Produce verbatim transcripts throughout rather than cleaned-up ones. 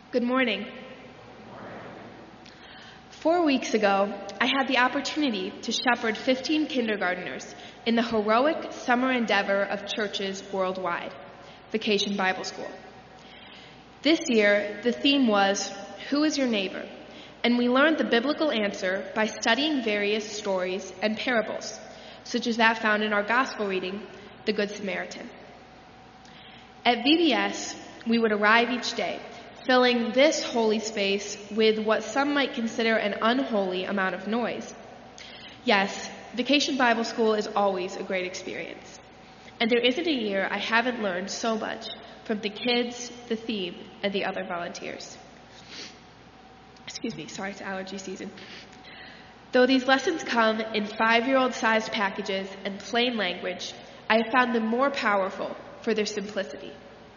Good morning. Four weeks ago, I had the opportunity to shepherd fifteen kindergartners in the heroic summer endeavor of churches worldwide, Vacation Bible School. This year, the theme was, Who is your neighbor? And we learned the biblical answer by studying various stories and parables, such as that found in our gospel reading, the Good Samaritan. At V B S, we would arrive each day, filling this holy space with what some might consider an unholy amount of noise. Yes, Vacation Bible School is always a great experience. And there isn't a year I haven't learned so much from the kids, the theme, and the other volunteers. Excuse me, sorry, it's allergy season. Though these lessons come in five-year-old sized packages and plain language, I have found them more powerful for their simplicity.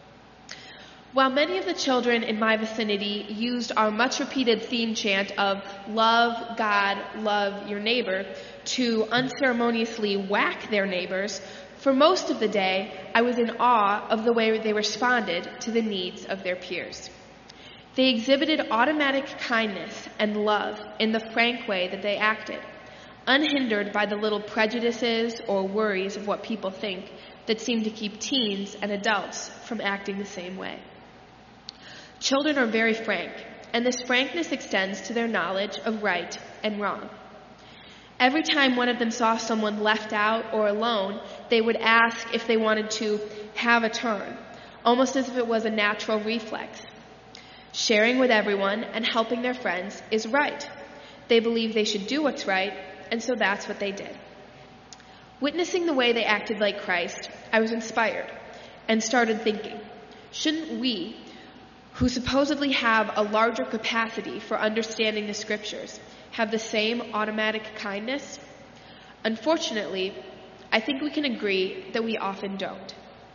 While many of the children in my vicinity used our much-repeated theme chant of love God, love your neighbor to unceremoniously whack their neighbors, for most of the day I was in awe of the way they responded to the needs of their peers. They exhibited automatic kindness and love in the frank way that they acted, unhindered by the little prejudices or worries of what people think that seem to keep teens and adults from acting the same way. Children are very frank, and this frankness extends to their knowledge of right and wrong. Every time one of them saw someone left out or alone, they would ask if they wanted to have a turn, almost as if it was a natural reflex. Sharing with everyone and helping their friends is right. They believe they should do what's right, and so that's what they did. Witnessing the way they acted like Christ, I was inspired and started thinking, shouldn't we, who supposedly have a larger capacity for understanding the scriptures, have the same automatic kindness? Unfortunately, I think we can agree that we often don't.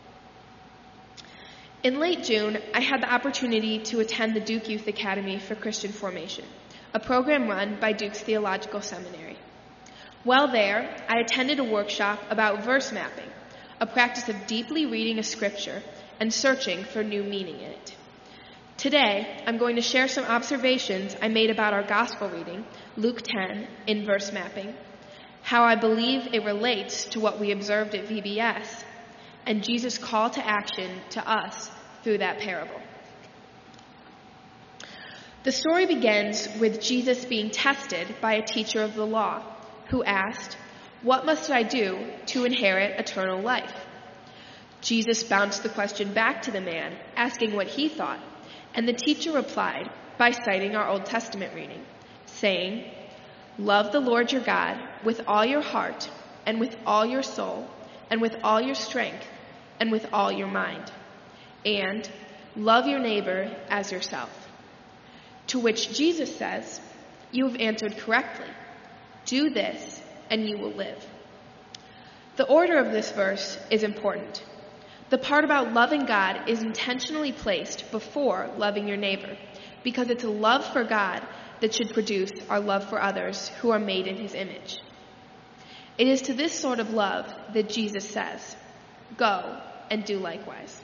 In late June, I had the opportunity to attend the Duke Youth Academy for Christian Formation, a program run by Duke's Theological Seminary. While there, I attended a workshop about verse mapping, a practice of deeply reading a scripture and searching for new meaning in it. Today, I'm going to share some observations I made about our gospel reading, Luke ten, in verse mapping, how I believe it relates to what we observed at V B S, and Jesus' call to action to us through that parable. The story begins with Jesus being tested by a teacher of the law, who asked, "What must I do to inherit eternal life?" Jesus bounced the question back to the man, asking what he thought. And the teacher replied by citing our Old Testament reading, saying, "Love the Lord your God with all your heart and with all your soul and with all your strength and with all your mind. And love your neighbor as yourself." To which Jesus says, "You have answered correctly. Do this and you will live." The order of this verse is important. The part about loving God is intentionally placed before loving your neighbor, because it's a love for God that should produce our love for others who are made in his image. It is to this sort of love that Jesus says, "Go and do likewise."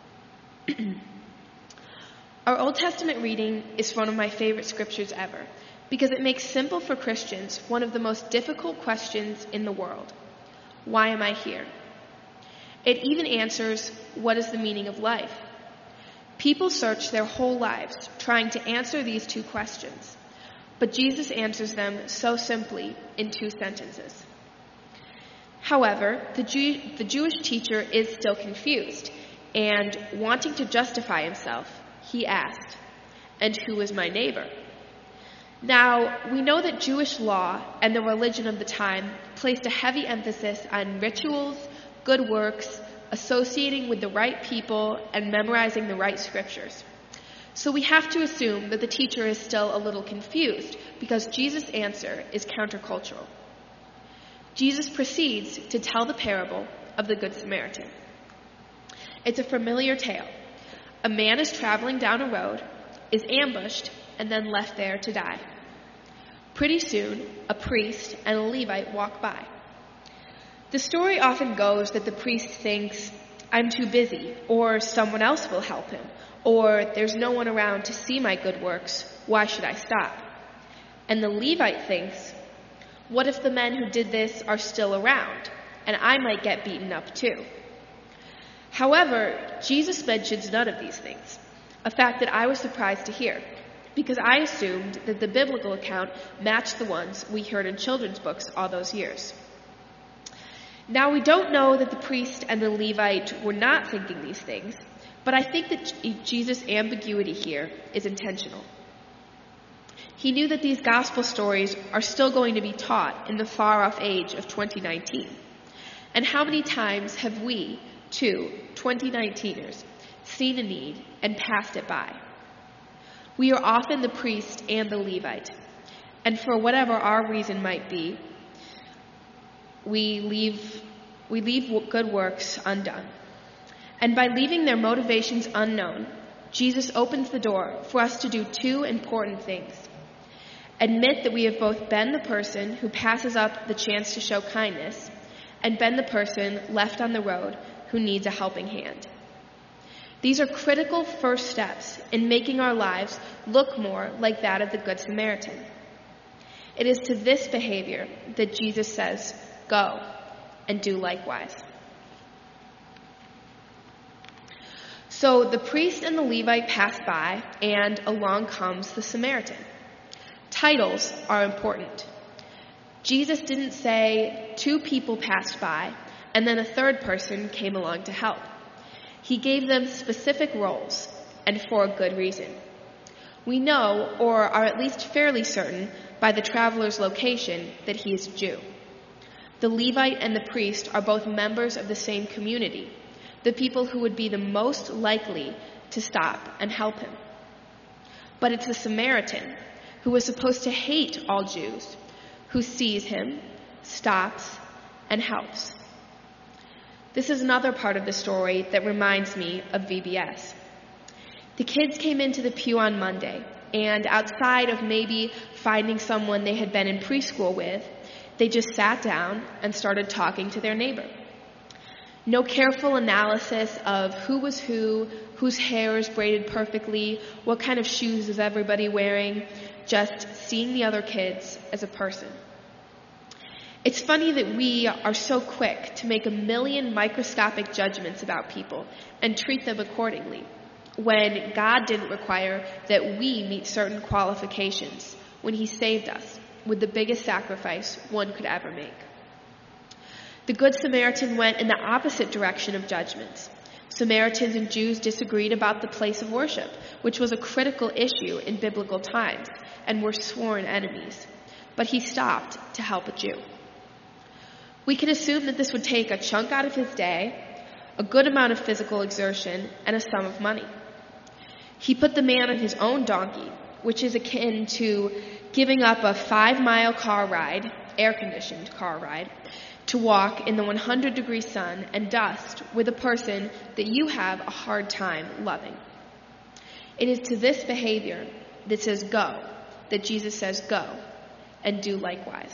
Our Old Testament reading is one of my favorite scriptures ever, because it makes simple for Christians one of the most difficult questions in the world. Why am I here? It even answers, what is the meaning of life? People search their whole lives trying to answer these two questions, but Jesus answers them so simply in two sentences. However, the, Jew- the Jewish teacher is still confused, and wanting to justify himself, he asked, "And who is my neighbor?" Now, we know that Jewish law and the religion of the time placed a heavy emphasis on rituals, good works, associating with the right people, and memorizing the right scriptures. So we have to assume that the teacher is still a little confused because Jesus' answer is countercultural. Jesus proceeds to tell the parable of the Good Samaritan. It's a familiar tale. A man is traveling down a road, is ambushed, and then left there to die. Pretty soon, a priest and a Levite walk by. The story often goes that the priest thinks, "I'm too busy," or "someone else will help him," Or, there's no one around to see my good works, why should I stop? And the Levite thinks, what if the men who did this are still around, and I might get beaten up too? However, Jesus mentions none of these things, a fact that I was surprised to hear, because I assumed that the biblical account matched the ones we heard in children's books all those years. Now, we don't know that the priest and the Levite were not thinking these things, but I think that Jesus' ambiguity here is intentional. He knew that these gospel stories are still going to be taught in the far-off age of twenty nineteen. And how many times have we, too, twenty nineteeners, seen a need and passed it by? We are often the priest and the Levite, and for whatever our reason might be, we leave, we leave good works undone. And by leaving their motivations unknown, Jesus opens the door for us to do two important things. Admit that we have both been the person who passes up the chance to show kindness and been the person left on the road who needs a helping hand. These are critical first steps in making our lives look more like that of the Good Samaritan. It is to this behavior that Jesus says, go and do likewise. So the priest and the Levite pass by, and along comes the Samaritan. Titles are important. Jesus didn't say two people passed by, and then a third person came along to help. He gave them specific roles, and for a good reason. We know, or are at least fairly certain, by the traveler's location, that he is a Jew. The Levite and the priest are both members of the same community, the people who would be the most likely to stop and help him. But it's the Samaritan, who was supposed to hate all Jews, who sees him, stops, and helps. This is another part of the story that reminds me of V B S. The kids came into the pew on Monday, and outside of maybe finding someone they had been in preschool with, they just sat down and started talking to their neighbor. No careful analysis of who was who, whose hair is braided perfectly, what kind of shoes is everybody wearing, just seeing the other kids as a person. It's funny that we are so quick to make a million microscopic judgments about people and treat them accordingly, when God didn't require that we meet certain qualifications when He saved us with the biggest sacrifice one could ever make. The Good Samaritan went in the opposite direction of judgments. Samaritans and Jews disagreed about the place of worship, which was a critical issue in biblical times, and were sworn enemies. But he stopped to help a Jew. We can assume that this would take a chunk out of his day, a good amount of physical exertion, and a sum of money. He put the man on his own donkey, which is akin to giving up a five-mile car ride, air-conditioned car ride, to walk in the one hundred degree sun and dust with a person that you have a hard time loving. It is to this behavior that says go, that Jesus says go, and do likewise.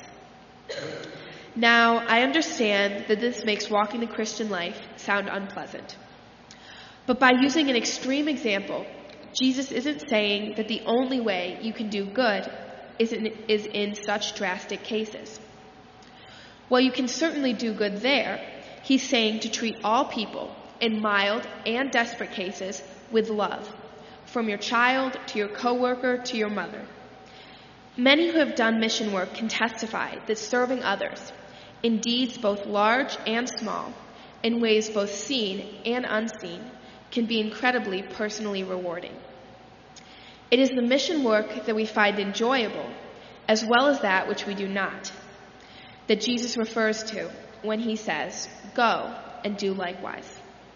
Now, I understand that this makes walking the Christian life sound unpleasant. But by using an extreme example, Jesus isn't saying that the only way you can do good is in, is in such drastic cases. While you can certainly do good there, he's saying to treat all people, in mild and desperate cases, with love, from your child to your coworker to your mother. Many who have done mission work can testify that serving others, in deeds both large and small, in ways both seen and unseen, can be incredibly personally rewarding. It is the mission work that we find enjoyable, as well as that which we do not, that Jesus refers to when he says, go and do likewise.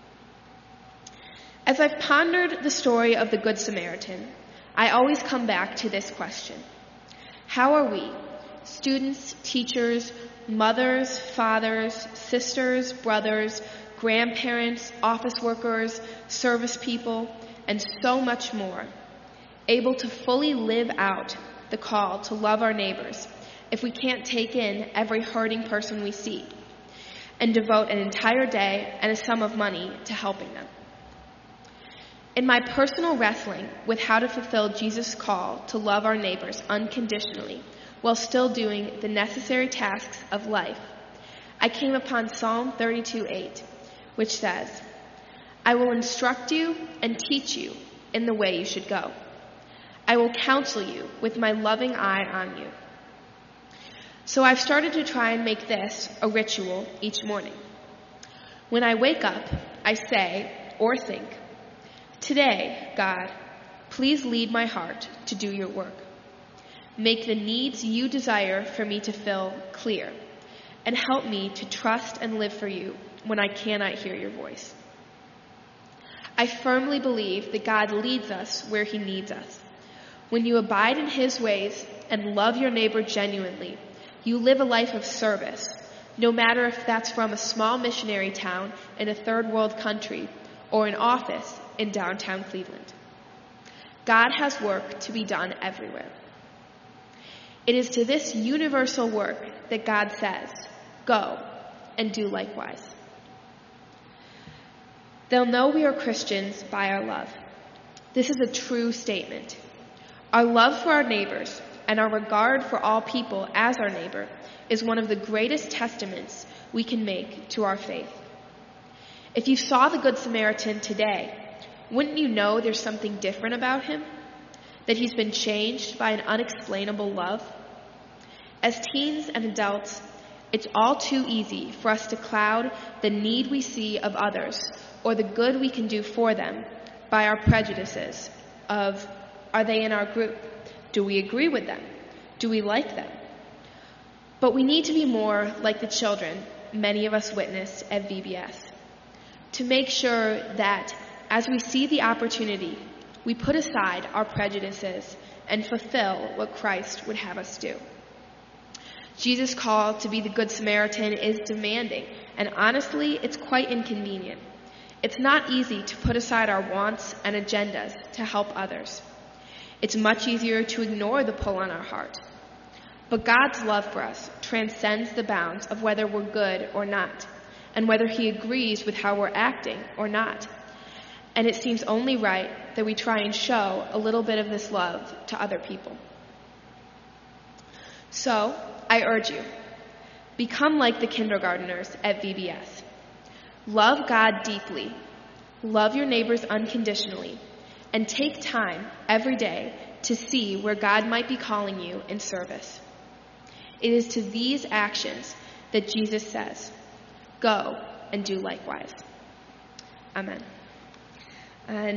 As I've pondered the story of the Good Samaritan, I always come back to this question. How are we, students, teachers, mothers, fathers, sisters, brothers, grandparents, office workers, service people, and so much more, able to fully live out the call to love our neighbors if we can't take in every hurting person we see and devote an entire day and a sum of money to helping them? In my personal wrestling with how to fulfill Jesus' call to love our neighbors unconditionally while still doing the necessary tasks of life, I came upon Psalm thirty-two eight, which says, "I will instruct you and teach you in the way you should go. I will counsel you with my loving eye on you." So I've started to try and make this a ritual each morning. When I wake up, I say or think, "Today, God, please lead my heart to do your work. Make the needs you desire for me to fill clear, and help me to trust and live for you when I cannot hear your voice." I firmly believe that God leads us where he needs us. When you abide in his ways and love your neighbor genuinely, you live a life of service, no matter if that's from a small missionary town in a third world country or an office in downtown Cleveland. God has work to be done everywhere. It is to this universal work that God says, "Go and do likewise." They'll know we are Christians by our love. This is a true statement. Our love for our neighbors and our regard for all people as our neighbor is one of the greatest testaments we can make to our faith. If you saw the Good Samaritan today, wouldn't you know there's something different about him? That he's been changed by an unexplainable love? As teens and adults, it's all too easy for us to cloud the need we see of others or the good we can do for them by our prejudices of, are they in our group? Do we agree with them? Do we like them? But we need to be more like the children many of us witnessed at V B S, to make sure that as we see the opportunity, we put aside our prejudices and fulfill what Christ would have us do. Jesus' call to be the Good Samaritan is demanding, and honestly, it's quite inconvenient. It's not easy to put aside our wants and agendas to help others. It's much easier to ignore the pull on our heart. But God's love for us transcends the bounds of whether we're good or not, and whether he agrees with how we're acting or not. And it seems only right that we try and show a little bit of this love to other people. So, I urge you, become like the kindergartners at V B S. Love God deeply, love your neighbors unconditionally, and take time every day to see where God might be calling you in service. It is to these actions that Jesus says, "Go and do likewise." Amen. And